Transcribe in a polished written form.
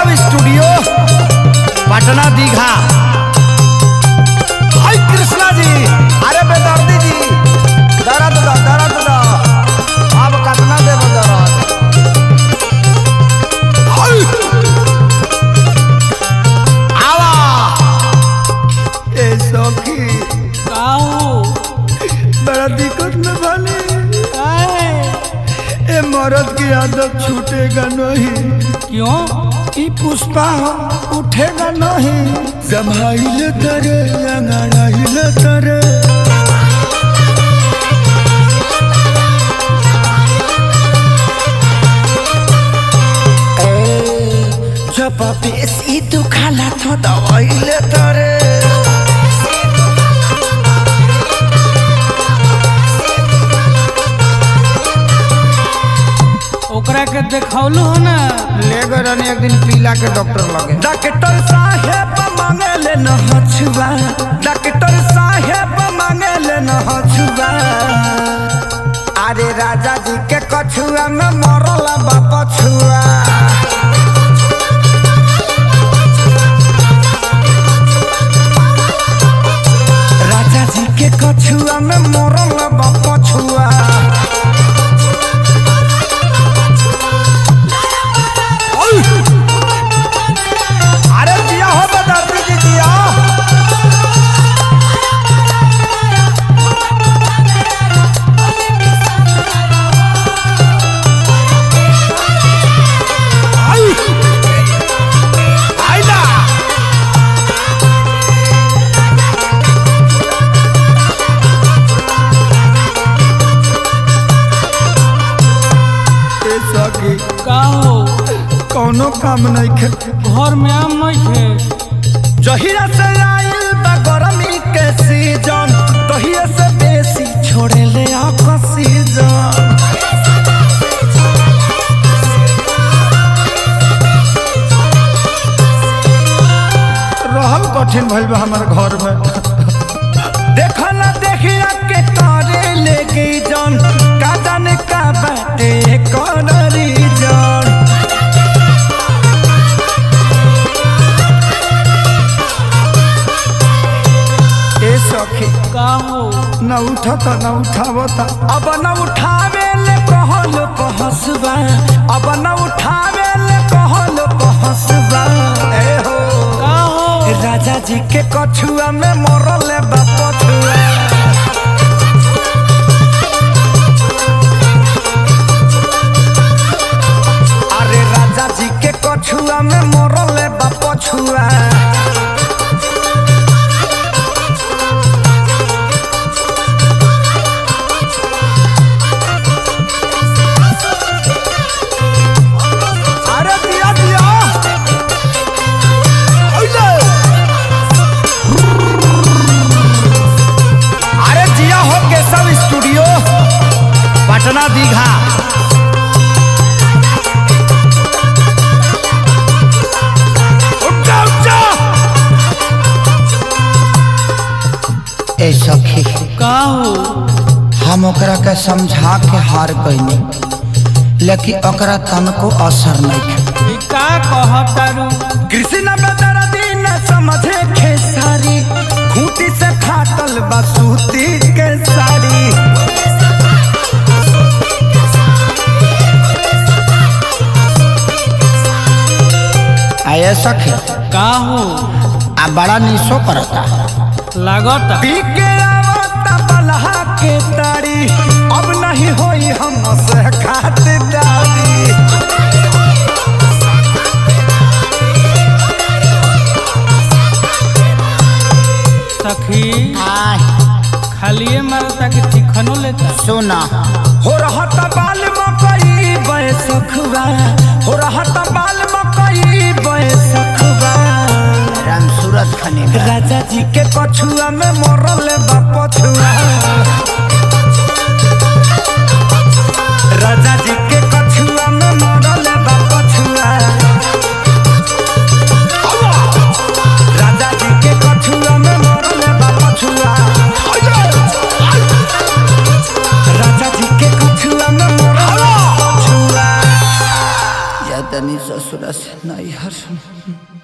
Keshav studio Patna Digha. भाई कृष्णा जी, अरे बेदर्दी जी, दर्द दो अब कितना देव दर्द। आवा ए सखी बड़ा दिक्कत में बने। ए मर्द की आदत छूटेगा नहीं। क्यों? ई पुष्पा उठेगा नहीं। जमाइले तरे अंगड़ाइले तरे जब बेसी दुखाला तो दवाइले तरे ओकरा के देखौलू हो ना, ले गए एक दिन पीला के डॉक्टर लगे। डॉक्टर साहेब मांगे ले न हछुआ, डॉक्टर साहेब मांगे ले न हछुआ। अरे राजा जी के कछुआ में मरल बाप छुआ। राजा जी के कछुआ में मरल बाप छुआ। अरे दिया हो बदर्दी जी दिया। आइला ए सखी का हो? कौनो काम नहीं खे। घर में आम नहीं थे। जहिया से आइल बा गरमी के सीजन, तहिया से बेसी छोड़े ले ऑक्सीजन। रहल कठिन भइल बा हमारे घर में। देखा ना देखिया के करे लेके जन, का जाने का बाटे कौन रीजन। ए सखी का हो? न उठता न उठावता। अब न उठावे ले कहल पहसबा, अब न उठावे ले कहल पहसबा। ए हो का हो? राजा जी के कछुआ में मरल बाप छुआ। अरे राजा जी के कछुआ में मरल बाप छुआ। अरे दिया दिया अरे जिया हो केशव स्टूडियो पटना दीघा। उठा उठा ए सखी का हो? हम ओकरा के समझा के हार गईनी, लेकिन ओकरा तनको असर नहीं। ई का कहतारू? कृष्ण बदरदी न समझे खेसारी, खूंटी से फाटल बसूती के साड़ी। आये सखी का हो? आ बड़ा निशो करता लागता पी के आवता बलहा के तारी। अब नहीं होई हम से खातिरदारी। सखी खालिए मारता कि चिकनो लेता? सुना हो रहा बाल मकई बैसखुआ, हो रहा बाल मकई बैसखुआ। राम सूरत खने राजा जी के कछुआ में मरल बाप छुआ। राजा जी के कछुआ में मरल बाप छुआ। राजा जी के कछुआ में मरल बाप छुआ। राजा जी के कछुआ में मरल बाप छुआ। डनी ससुरा से नहीं हर